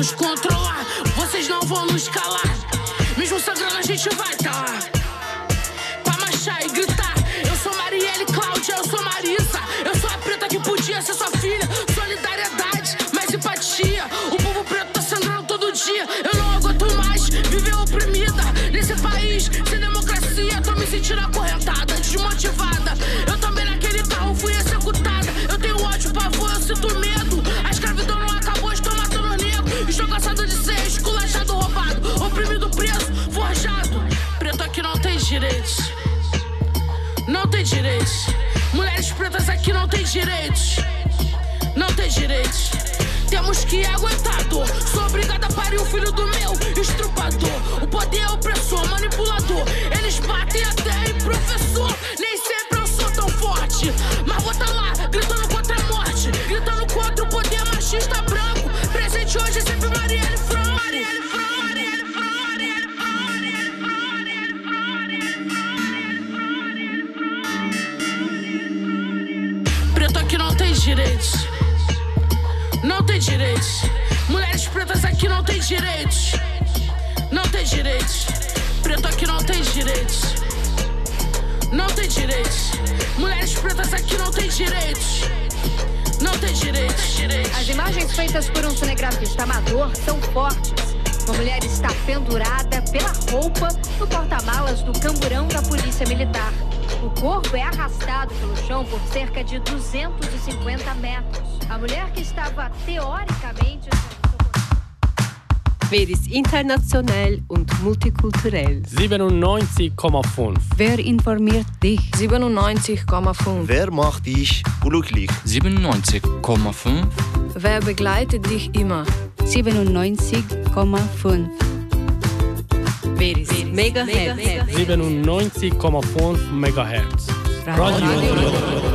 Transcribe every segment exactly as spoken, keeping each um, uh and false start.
nos controlar. Vocês não vão nos calar. Mesmo sangrando a gente vai tá lá pra marchar e gritar. Eu sou Marielle Cláudia, eu sou Marisa. Eu sou a preta que podia ser sua filha. Solidariedade, mais empatia. O povo preto tá sangrando todo dia. Eu não aguento mais viver oprimida nesse país sem democracia. Tô me sentindo acorrentada, desmotivada. Eu também naquele carro fui executada. Eu tenho ódio, pavor, eu sinto medo. A escravidão não acabou, estou matando negro. Estou cansado de ser esculachado, roubado, oprimido, preso, forjado. Preto aqui não tem direitos. Não tem direitos. Mulheres pretas aqui não tem direitos. Não tem direitos. Temos que aguentar a dor. Sou obrigada a parir o filho do meu estrupador. O poder é opressor, manipulador. Eles batem até em professor. Nem sempre eu sou tão forte, mas vou tá lá, gritando contra a morte, gritando contra o poder machista branco. Presente hoje é sempre Marielle Franco. Marielle Franco, Marielle Franco, Marielle Franco, Marielle Franco. Preto aqui não tem direitos. Não tem direitos. Mulheres pretas aqui não tem direitos. Não tem direitos. Preto aqui não tem direitos. Não tem direitos. Mulheres pretas aqui não tem direitos. Não tem direitos. As imagens feitas por um cinegrafista amador são fortes. Uma mulher está pendurada pela roupa no porta-malas do camburão da Polícia Militar. O corpo é arrastado pelo chão por cerca de duzentos e cinquenta metros. A mulher que estava teoricamente... Wer ist international und multikulturell? siebenundneunzig Komma fünf. Wer informiert dich? siebenundneunzig Komma fünf. Wer macht dich glücklich? siebenundneunzig Komma fünf. Wer begleitet dich immer? siebenundneunzig Komma fünf. Wer ist Megahertz? siebenundneunzig Komma fünf Megahertz. Radio. Radio.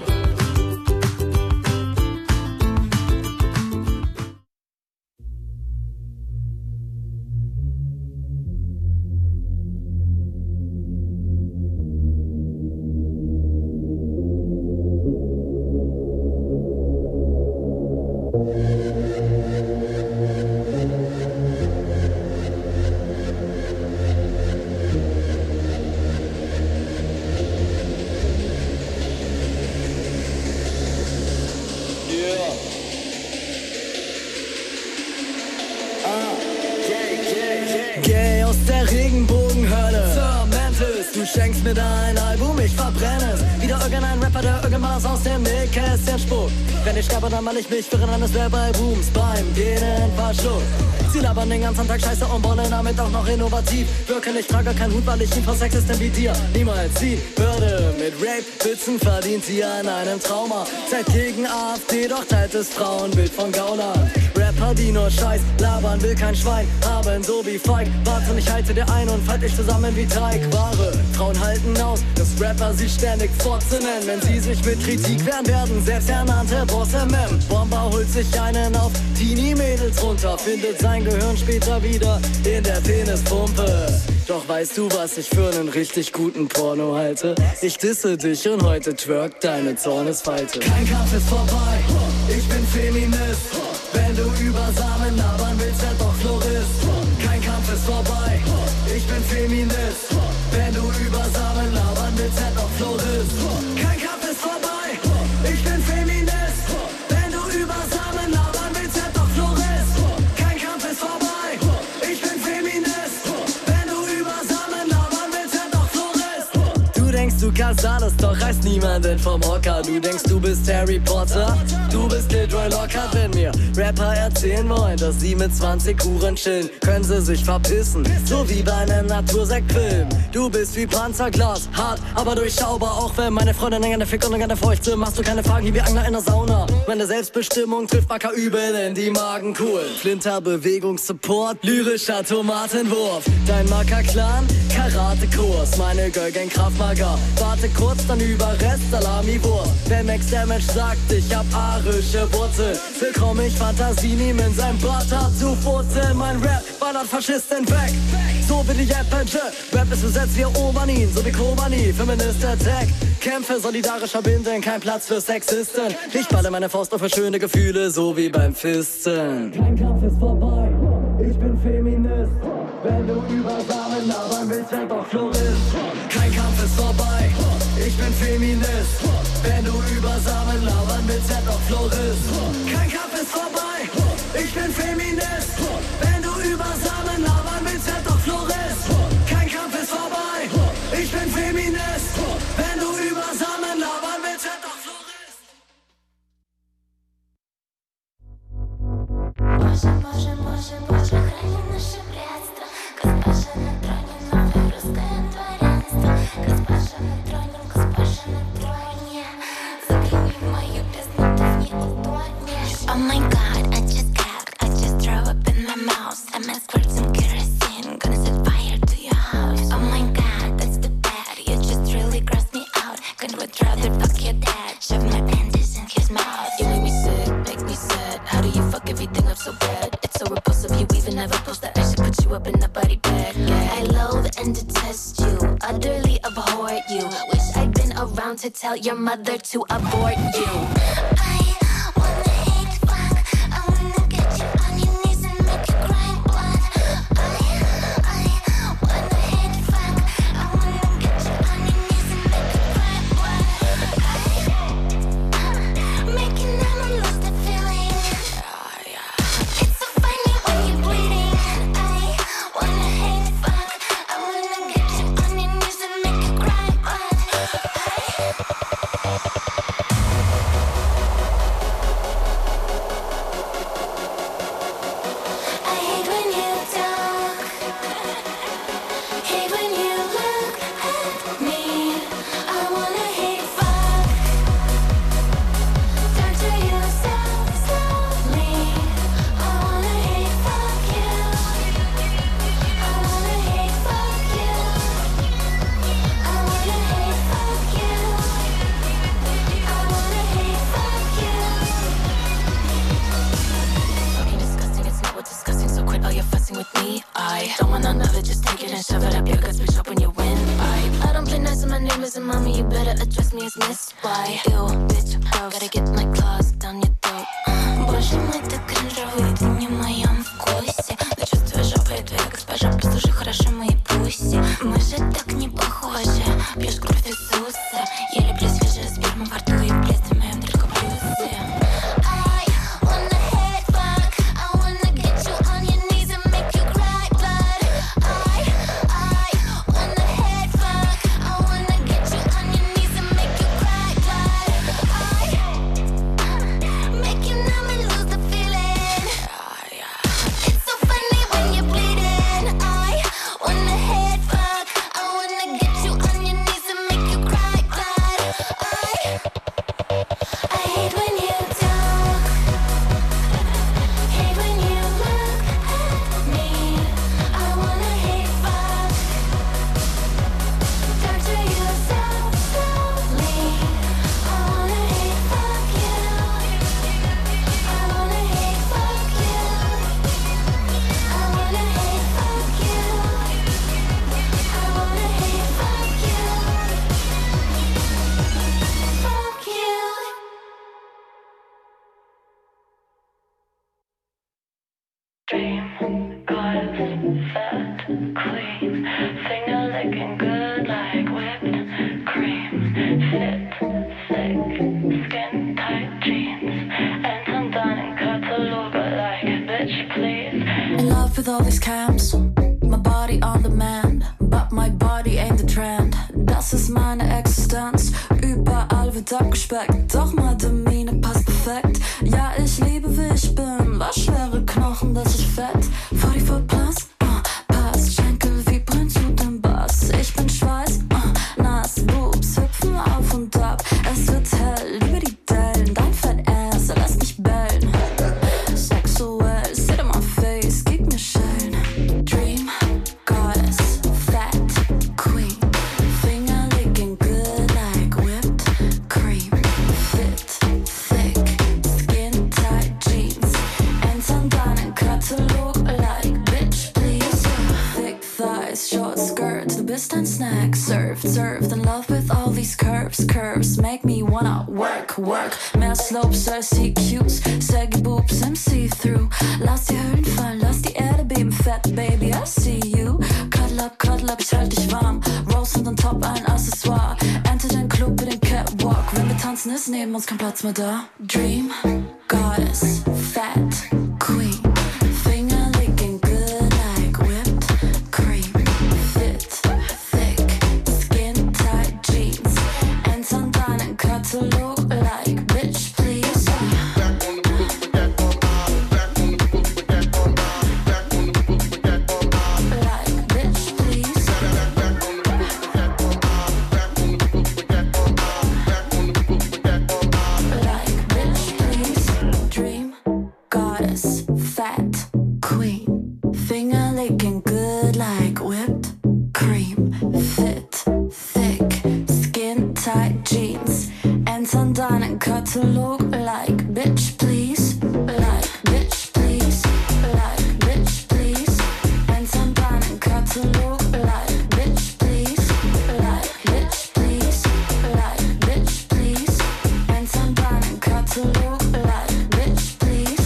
Geh aus der Regenbogenhölle. Cementis, du schenkst mir dein Album, ich verbrenne es. Wieder irgendein Rapper, der irgendwas aus dem Nähkästchen spuckt. Wenn ich sterbe, dann mal ich mich für eines Werbalbums beim Genen verschluckt. Sie labern den ganzen Tag Scheiße und wollen damit auch noch innovativ wirken. Ich trage keinen Hut, weil ich ihn vor Sexisten wie dir niemals ziehen würde. Mit Rape-Witzen verdient sie an einem Trauma. Seid gegen A f D, doch teilt das Frauenbild von Gaunern. Rapper, die nur Scheiß labern, will kein Schwein haben, so wie Feig. Warte, ich halte dir ein und fall dich zusammen wie Teigware. Frauen halten aus, dass Rapper sie ständig fortzinnen. Wenn sie sich mit Kritik wehren, werden selbsternannte Bosse Mem. Bomber holt sich einen auf, Teenie-Mädels runter, findet sein Gehirn später wieder in der Penispumpe. Doch weißt du, was ich für einen richtig guten Porno halte? Ich disse dich und heute twerkt deine Zornesfalte. Kein Kampf ist vorbei, ich bin Feminist. Wenn du über Samen labern willst, werd doch Florist. Kein Kampf ist vorbei, ich bin Feminist. Wenn du über Samen labern willst, werd doch Florist. Kein Kampf ist vorbei, ich bin Feminist. Wenn du über Samen labern willst, werd doch Florist. Kein Kampf ist vorbei, ich bin Feminist. Wenn du über Samen labern willst, werd doch Florist. Du denkst, du kannst alles, doch reißt niemanden vom Hocker. Du denkst, du bist Harry Potter, du bist Gilroy Lockhart. Wenn mir Rapper erzählen wollen, dass sie mit zwanzig Huren chillen, können sie sich verpissen, so wie bei einem Natursektfilm. Du bist wie Panzerglas, hart, aber durchschaubar. Auch wenn meine Freundin gerne fickt und gerne feucht sind, machst du keine Fragen wie Angler in der Sauna. Meine Selbstbestimmung trifft Wacker übel in die Magenkuhl. Flinterbewegungssupport, lyrischer Tomatenwurf. Dein Macker-Clan, Karate-Kurs, meine Girl-Gang Krav Maga. Warte kurz, dann übe Überrest Salami-Wurst. Wer Max Damage sagt, ich hab arische Wurzeln, willkommen mich Fantasie nehmen in seinem Bart zu furzeln. Mein Rap ballert Faschisten weg, so will ich Apple. Rap ist besetzt wie Obernin, so wie Kobani, Feminist Attack. Kämpfe solidarisch verbinden, kein Platz für Sexisten. Ich balle meine Faust auf für schöne Gefühle, so wie beim Fisten. Kein Kampf ist vorbei, ich bin Feminist. Wenn du über Samen labern willst, werd doch Florist. Kein Kampf ist vorbei, ich bin Feminist. Wenn du über Samen labern willst, werd doch Florist. Kein Kampf ist vorbei, ich bin Feminist. Wenn du über Samen labern willst, werd doch Florist. Kein Kampf ist vorbei, ich bin Feminist. Wenn du über Samen labern willst, werd doch Florist. Боже, Боже, Боже, Боже, храни наше братство. Госпожа на троне, новое русское дворянство. Госпожа на троне, госпожа на троне. Загляни в мою бездну, ты в ней утонешь. Oh my God, I just got, I just throw up in my mouth. I might squirt some kerosene, gonna set fire to your house. Oh my God, that's too bad, you just really grossed me out. Gonna would rather fuck your dad, shove my panties in his mouth. You make me sick, make me sad. How do you fuck everything up so bad? It's so repulsive, you even have a post that I should put you up in a body bag. Yeah. I loathe and detest you, utterly abhor you. Wish I'd been around to tell your mother to abort you. I wanna hate fuck, I wanna get you on your knees and make you cry blood. I, I wanna hate fuck, I wanna get you on your knees and make you cry blood. I, making them lose the feeling. It's so funny when you're bleeding. I wanna hate fuck, I wanna get you on your knees and make you cry blood. I hate when you talk, hate when you look at me. I wanna hate fuck, torture you so slowly. I wanna hate fuck you, I wanna hate fuck you, I wanna hate fuck you, I wanna hate fuck you. Fucking disgusting, it's not what's disgusting, so quit all your fussing with me. I don't want none of it, just take it and shove it up your guts, bitch, open your windpipe. I don't play nice and my name isn't mommy, you better address me as Miss Y. Ew, bitch, gross, gotta get my claws down your throat. Боже мой, ты кринжовый, ты не в моем вкусе. Но чувствую жопой, твоя госпожа, послушай хорошо мои пуси. Мы же так не похожи, пьешь кровь Иисуса. Я люблю свежую сперму во рту и в блеске моем только плюсы. I wanna hate fuck, I wanna get you on your knees and make you cry blood. I, I wanna hate fuck, I wanna get you on your knees and make you cry blood. I, making them lose the feeling. It's so funny when you're bleeding. I wanna hate fuck, I wanna get you on your knees and make you cry blood. I, I hate when you talk, hate when you look at me. I wanna hate fuck, torture you so slowly. I wanna hate fuck you, I wanna hate fuck you, I wanna hate fuck you, I wanna hate fuck you, fuck you. Dream, goddess, fat, queen, finger licking good like whipped cream, fit, sick, skin tight jeans, and some dining catalog, but like, bitch, please. In love with all these camps, my body on demand, but my body ain't the trend. Das ist meine Existenz, überall wird abgespeckt, doch Madamine passt perfekt. Ja, ich liebe wie ich bin, was schwere Knochen, das ist fett. vierundvierzig plus, uh, passt, Schenkel vibrieren zu dem Bass. Ich bin Schweiß, uh, nass, Boobs hüpfen auf und ab. Es wird hell über die Dellen, dein Fett Ass, lass mich bellen. Sexuell, sit on my face, gib mir Schellen. Dream, Goddess, fat, queen, finger licking good like whipped served, served in love with all these curves, curves make me wanna work, work. Mehr Slopes als C Qs, saggy boobs, I'm see-through. Lass die Höhlen fallen, lass die Erde beben, fat baby, I see you. Cuddle up, cuddle up, ich halt dich warm. Rose und on top ein Accessoire. Enter den Club mit den Catwalk. Wenn wir tanzen, ist neben uns kein Platz mehr da. Dream, Goddess, Fat, Queen. Finger licking good like whipped cream. Fit, thick, skin tight jeans. Ends on deinen Katalog like bitch please. Katalog like bitch please, like bitch please, like bitch please. And some deinen Katalog like bitch please, like bitch please, like bitch please. And some deinen Katalog like bitch please.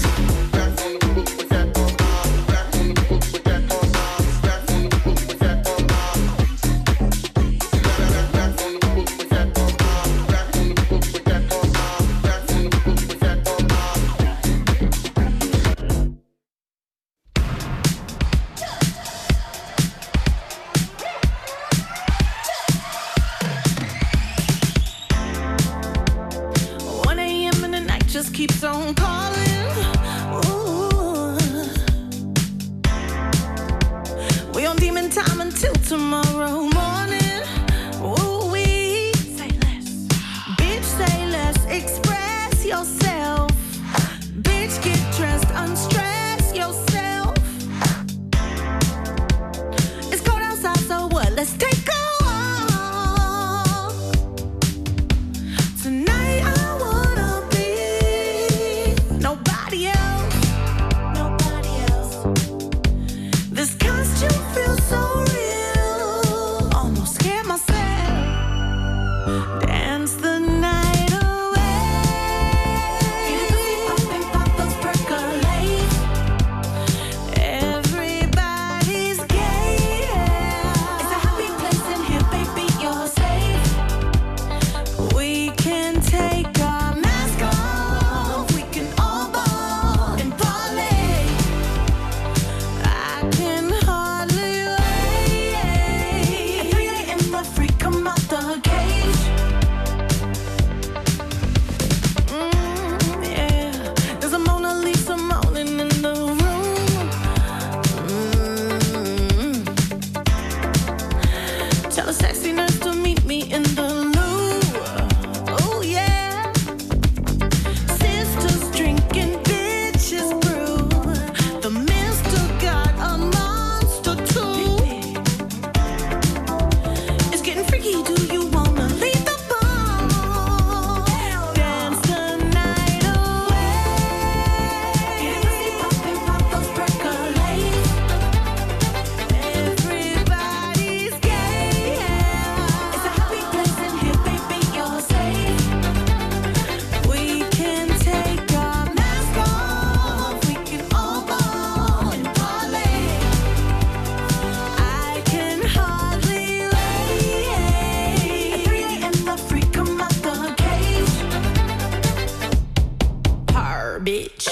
Keeps on calling. Ooh. We on demon time until tomorrow morning. Ooh, we say less. Bitch, say less. Express yourself. Bitch, get dressed. Unstress yourself. It's cold outside, so what? Let's take a walk. Tonight I Nobody else, nobody else. This costume feels so real. Almost scared myself. Dance the night away. Get the sleep up and pop those percolate. Everybody's gay. It's a happy place in here, baby. You're safe. We can take our mask off. We can all ball and parlay. I can hardly wait. At three a.m. the freak come out the cage. Mm, yeah. There's a Mona Lisa moaning in the room. Mm. Tell a sexy nurse to meet me in the loo. Oh yeah. Sisters drinking, bitches brew. The mister got a monster too. It's getting freaky. Do you wanna leave the bar? Dance the night away. Get the sleep up and pop those percolate. Everybody's gay. It's a happy place in here, baby. You're safe. We can take our mask off. We can all ball and parlay. I can hardly wait. At three a.m. the freak come out the cage. Her bitch.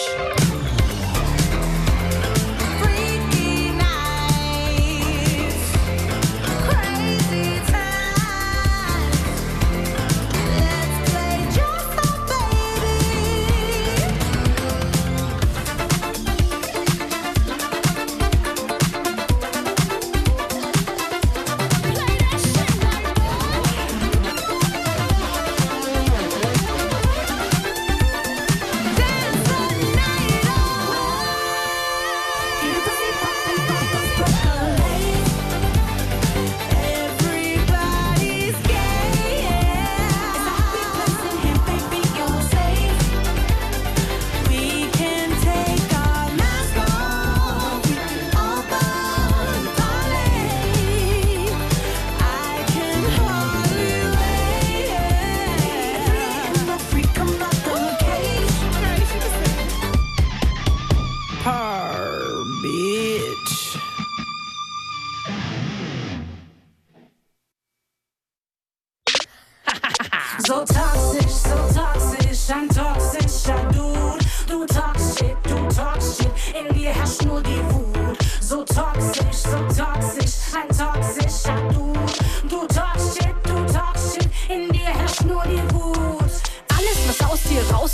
Freaky nights, crazy times. Let's play just a baby. Play that shit like Dance the night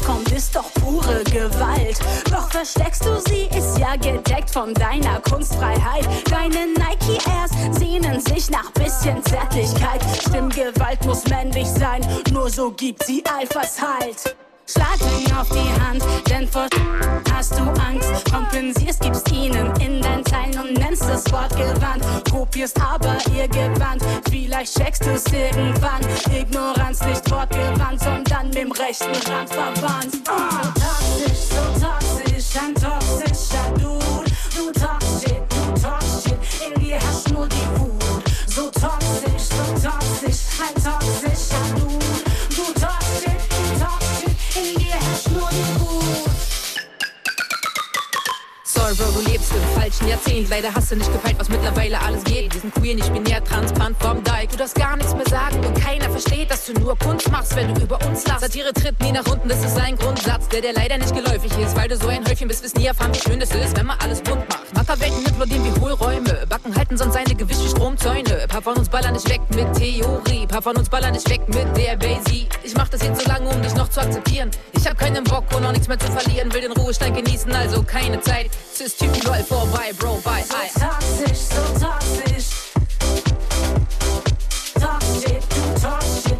kommt, ist doch pure Gewalt. Doch versteckst du sie, ist ja gedeckt von deiner Kunstfreiheit. Deine Nike Airs sehnen sich nach bisschen Zärtlichkeit. Stimmgewalt muss männlich sein, nur so gibt sie Alphas Halt. Schlag ihn auf die Hand, denn vor hast du Angst. Kompensierst, gibst ihnen in dein Zeilen und nennst das Wort gewandt. Kopierst aber ihr Gewand, vielleicht checkst du's irgendwann. Ignoranz nicht wortgewandt, sondern mit dem rechten Rand verwandt. Oh, toxisch, so toxisch, ein toxischer Dude. Du talkst shit, du talkst shit, in dir herrscht nur die Wut. So toxisch, so toxisch, ein toxischer Dude. Du talkst shit, du talkst shit, in dir herrscht nur die Wut. Sorry, Bro, du lebst im falschen Jahrzehnt. Leider hast du nicht gefeilt, was mittlerweile alles geht. Wir sind queer, nicht binär, transparent vom Dike. Du darfst gar nichts mehr sagen und keiner versteht, dass du nur Kunst machst, wenn du über uns lachst. Satire tritt nie nach unten, das ist ein Grundsatz, der dir leider nicht geläufig ist. Weil du so ein Häufchen bist, wirst nie erfahren, wie schön es ist, wenn man alles bunt macht. Mackerwelten implodieren wie Hohlräume, Backen halten sonst seine Gewicht wie Stromzäune. Paar von uns ballern nicht weg mit Theorie, paar von uns ballern nicht weg mit der Basie. Ich mach das jetzt so lange, um dich noch zu akzeptieren. Ich hab keinen Bock und auch nichts mehr zu verlieren, will den Ruhestand genießen, also keine Zeit. System läuft vorbei, Bro, bye, bye. So toxisch, so toxisch. Talk shit, du talk shit.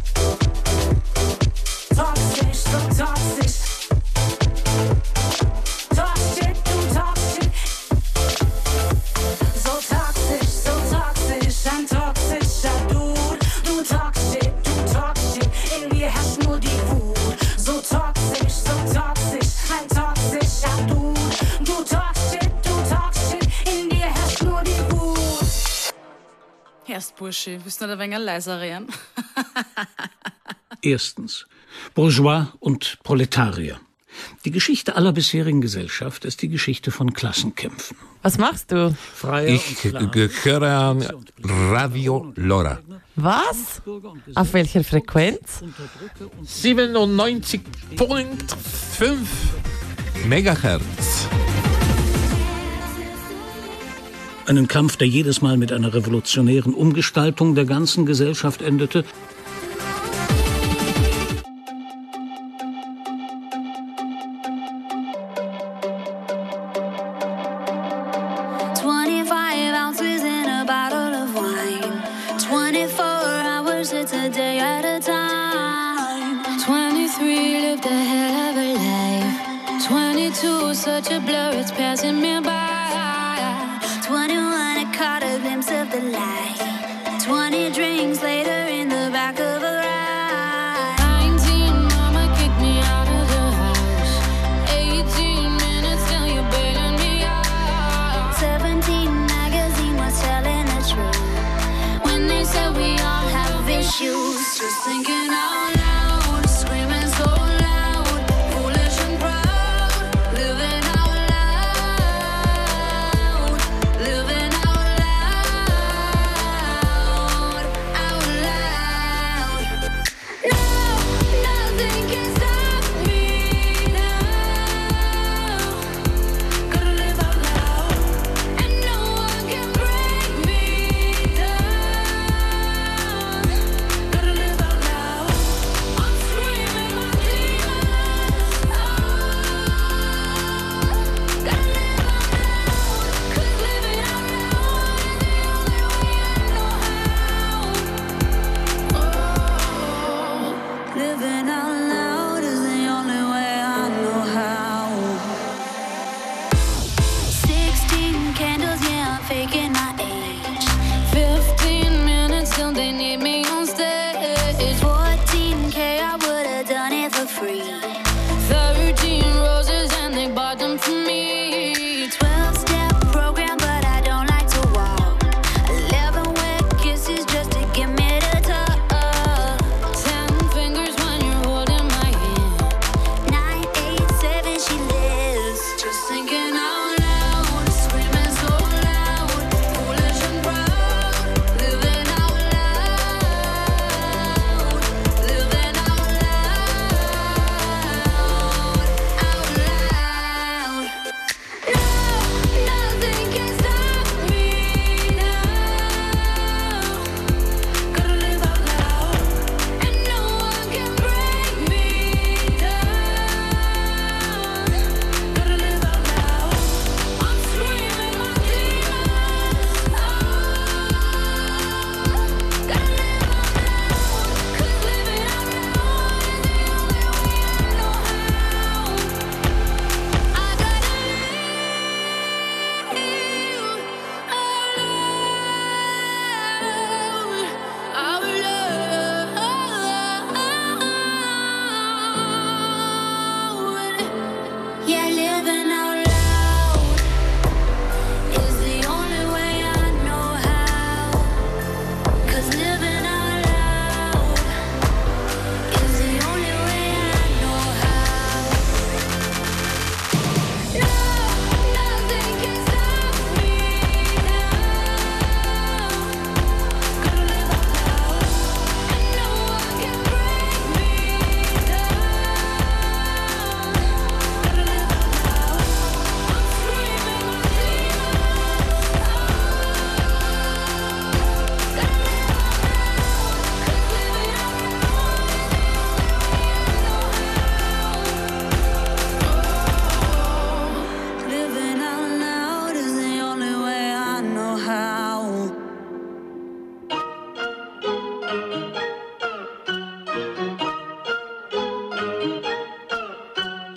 Toxisch, so toxisch. Talk shit, du talk shit. So toxisch, so toxisch, ein toxischer Dude. Du talk shit, du talk shit, in dir herrscht nur die Wut. So toxisch, so toxisch, ein toxischer Dude. Du talk shit, du talk shit, in dir herrscht nur die Wut. Erst Burschi, willst du nicht ein wenig leiser reden? Erstens. Bourgeois und Proletarier. Die Geschichte aller bisherigen Gesellschaft ist die Geschichte von Klassenkämpfen. Was machst du? Freier ich gehöre an Radio Lora. Was? Auf welcher Frequenz? siebenundneunzig Komma fünf Megahertz. Einen Kampf, der jedes Mal mit einer revolutionären Umgestaltung der ganzen Gesellschaft endete. twenty-five ounces in a bottle of wine. twenty-four hours, it's a day at a time. twenty-three lived a hell of a life. twenty-two, such a blur, it's passing me by. twenty-one, I caught a glimpse of the light. twenty drinks later in the back of a ride. nineteen, mama kicked me out of the house. eighteen minutes till you're bailing me out. seventeen, magazine was telling the truth when they said we all have issues. Just thinking out loud, screaming so loud, foolish and proud, living out loud, living out loud, out loud.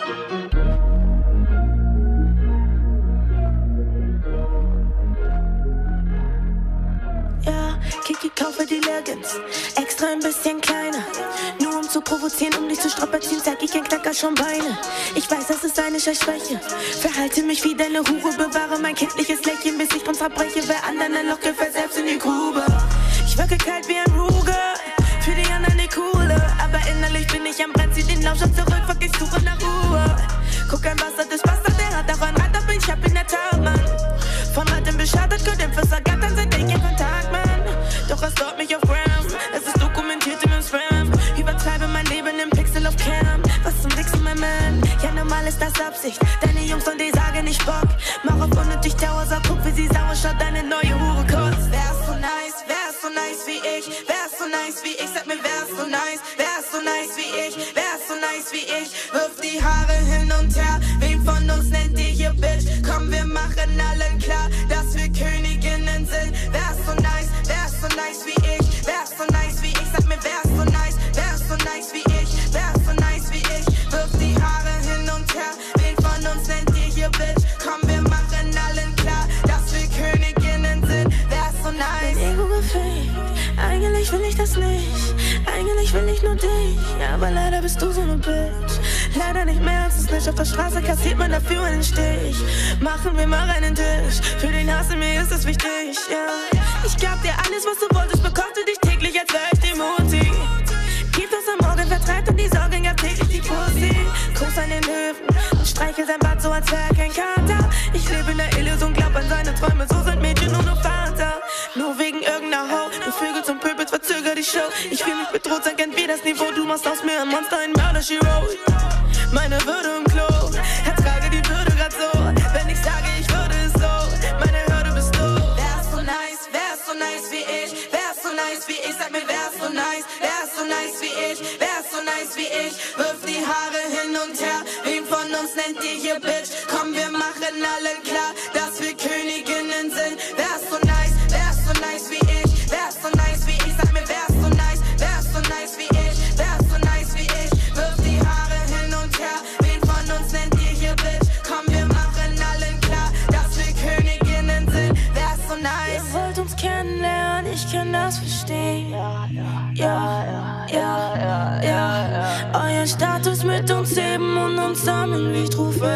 Ja, Kiki, kaufe die Leggings, extra ein bisschen kleiner. Nur um zu provozieren, um dich zu strapazieren, zeig ich ein Knacker schon Beine. Ich weiß, das ist eine Scheißschwäche. Verhalte mich wie deine Hure, bewahre mein kindliches Lächeln, bis ich drum zerbreche. Wer anderen ein Loch gefällt, selbst in die Grube. Ich wirke kalt wie ein Ruger, für die anderen die Coole. Aber innerlich bin ich am Brennen, zieh den Lauscher zurück, fuck, ich suche nach Ruhe. Guck, ein Bastard ist Bastard, der hat auch ein Rad, aber ich hab in der Tat, Mann. Von Ratten beschadet, gut im Versagat, sind ich in Kontakt, Mann. Doch es dauert mich auf Gram, es ist dokumentiert in meinem Spam. Übertreibe mein Leben im Pixel auf Cam. Was zum Wichsen, mein Man? Ja, normal ist das Absicht. Deine Jungs und die sagen nicht Bock. Mach auf unnötig Dauer, sag, guck, wie sie sauer schaut, deine neue Hure kotzt. Wärst so nice, wärst so nice wie ich. Wärst so nice wie ich, sag mir, wärst so nice. Wärst so nice wie ich, wärst so nice wie ich. Wirf die Haare hin und her. Wen von uns nennt ihr hier Bitch? Komm, wir machen allen klar, dass wir Königinnen sind. Wärst so nice, wärst so nice wie ich. Wärst so nice wie ich, sag mir, wärst so nice. Wärst so nice wie ich, wärst so nice wie ich. Wirf die Haare hin und her. Wen von uns nennt ihr hier Bitch? Komm, wir machen allen klar, dass wir Königinnen sind. Wärst so nice. Dein Ego gefällt, eigentlich will ich das nicht. Eigentlich will ich nur dich, ja, aber leider bist du so eine Bitch. Leider nicht mehr als es nicht. Auf der Straße kassiert man dafür einen Stich. Machen wir mal einen Tisch. Für den Hass in mir ist es wichtig, ja. Yeah. Ich gab dir alles, was du wolltest, bekochte dich täglich, als wär ich die Mutti. Gibt es am Morgen, vertreibt und die Sorgen, gab täglich die Pussy. Kuss an den Hüften und streichel sein Bart so, als wär kein Kater. Ich lebe in der Illusion, glaub an seine Träume, so sind Mädchen nur noch Vater. Nur wegen irgendeiner Ho, du Vögel zum Pöbels, verzöger die Show. Ich fühl mich bedroht, sag kennt wie das Niveau, du machst aus mir ein Monster, ein Mörder, she wrote. Meine Würde im Klo, ertrage die Würde grad so. Wenn ich sage, ich würde es so, meine Hürde bist du. Wärst so nice, wärst so nice wie ich. Wärst so nice wie ich, sag mir, wärst so nice. Wärst so nice wie ich, wärst so nice wie ich. Wirf die Haare hin und her, wen von uns nennt ihr hier Bitch? Komm, wir machen allen klar, dass wir Königinnen sind. Wärst so nice, wärst so nice wie ich. Wärst so nice wie ich, sag mir, wärst so nice. Wärst so nice wie ich, wärst so nice wie ich. Wirf die Haare hin und her, wen von uns nennt ihr hier Bitch? Komm, wir machen allen klar, dass wir Königinnen sind. Wärst so nice. Ihr wollt uns kennenlernen, ich kann das verstehen. Ja, ja, ja, ja, ja, ja. Euer Status mit uns heben und uns sammeln, wie ich rufe.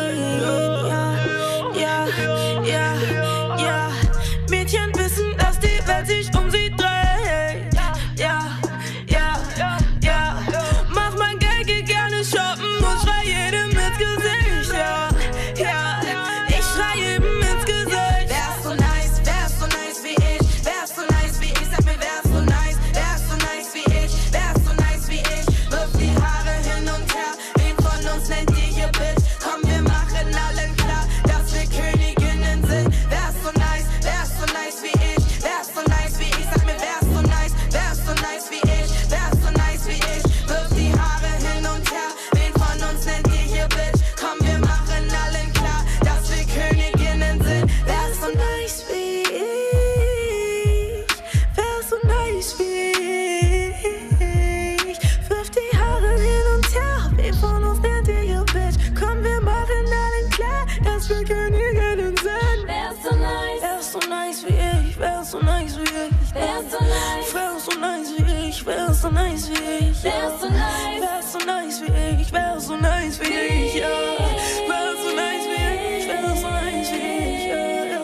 Ja, ja, ja, ja. Mädchen wissen, dass die Welt sich um sie dreht. Ja, ja, ja, ja. Mach mein Geld, geh gerne shoppen und schrei jedem ins Gesicht. Ja, ja, ich schrei jedem ins Gesicht. Wärst so nice, wärst so nice wie ich. Wärst so nice wie ich, sag mir, wärst so nice. Wärst so nice wie ich, wärst so nice wie ich. Wirf die Haare hin und her, wen von uns nennt ihr hier Bitch? Komm, wir machen allen klar, dass wir Königinnen sind. Wärst so nice, wärst so nice wie ich. Wärst so nice wie ich, sag mir, wärst so nice. Wärst so nice wie ich, wärst so nice wie ich. Wirf die Haare hin und her, wen von uns nennt ihr hier Bitch? Komm, wir machen allen klar, dass wir Königinnen sind. Wärst so nice wie ich. Wärst so nice wie ich. Wirf die Haare hin und her, wen von uns nennt ihr hier Bitch? Komm, wir machen allen klar, dass wir Königinnen sind. Wärst so nice. Wärst so nice wie ich. Wärst so nice wie ich. Wärst so nice. Wärst so nice wie ich. Wärst so nice wie ich. Wärst so nice. Wärst so nice wie ich. Wärst so nice wie ich. Ja. Wärst so nice wie ich. Wärst so nice wie ich. Ja, ja.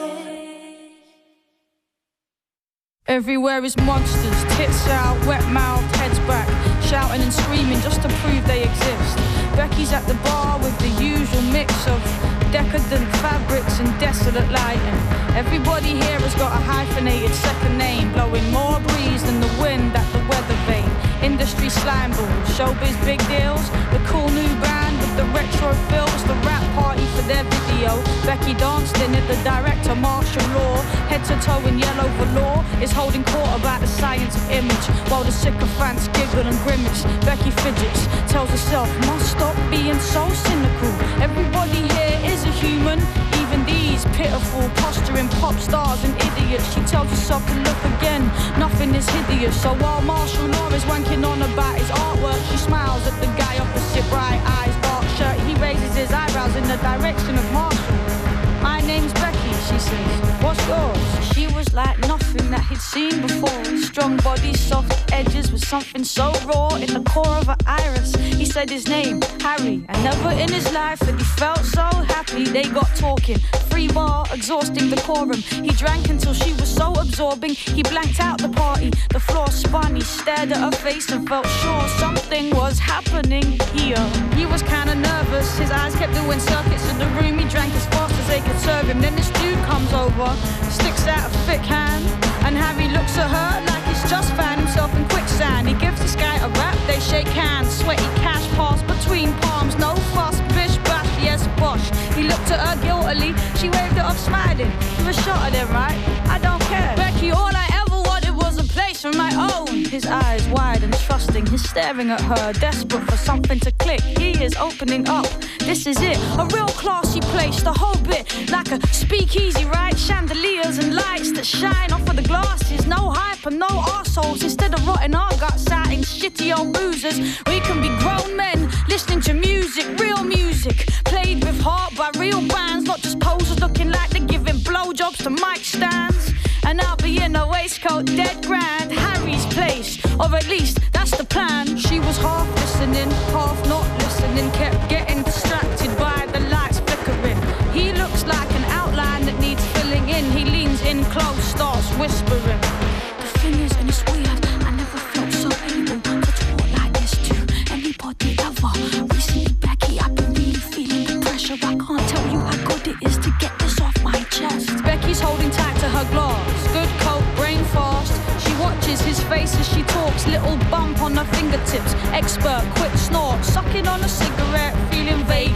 Everywhere is monsters, tits out, wet mouth, heads back, shouting and screaming just to prove they exist. Becky's at the bar with the usual mix of decadent fabrics and desolate lighting. Everybody here has got a hyphenated second name, blowing more breeze than the wind at the weather vane. Industry slime balls, showbiz big deals, the cool new band with the retro fills, the rap party for their video. Becky danced in it, the director martial law, head to toe in yellow velour, is holding court about the science of image, while the sycophants giggle and grimace. Becky fidgets, tells herself, must stop being so cynical. Everybody here is a human, even these pitiful, posturing pop stars and idiots. She tells herself to look again, nothing is hideous. So while martial law is wanking on about his artwork, she smiles at the guy opposite, bright eyes, dark shirt. He in the direction of Marshall. My name's Becky, she says. What's yours? She was like nothing that he'd seen before. Strong body, soft edges with something so raw in the core of her iris. He said his name, Harry, and never in his life had he felt so happy. They got talking, free bar, exhausting decorum. He drank until she was so absorbing, he blanked out the party. The floor spun, he stared at her face and felt sure something was happening here. He was kinda nervous, his eyes kept doing circuits in the room. He drank as fast as they could serve him. Then this dude comes over, sticks out a thick hand, and Harry looks at her like he's just found himself in quicksand. He gives this guy a rap, they shake hands, sweaty cash pass between palms, no fuss, bish bash, yes bosh. He looked at her guiltily, she waved it off smiling. You a shot at him, right? I don't care. Becky, all I ever wanted was a place of my own. His eyes wide and trusting, he's staring at her, desperate for something to click. He is opening up, this is it, a real classy place, the whole bit like a speakeasy, right? Chandeliers and lights that shine off of the glasses. No hype and no arseholes, instead of rotting our guts out in shitty old boozers. We can be grown men listening to music, real music, played with heart by real bands, not just posers looking like they're giving blowjobs to mic stands. And I'll be in a waistcoat, dead grand, Harry's place, or at least that's the plan. She was half listening, half not listening, kept getting distracted by the lights flickering. He looks like an outline that needs filling in. He leans in close, starts whispering. The thing is, and it's weird, I never felt so able to talk like this to anybody ever. Recently, Becky, I've been really feeling the pressure. I can't tell you how good it is to get this off my chest. Becky's holding tight to her glass, good coat, brain fast. She watches his face as she talks, little bump on her fingertips. Expert, quick snort, sucking on a cigarette.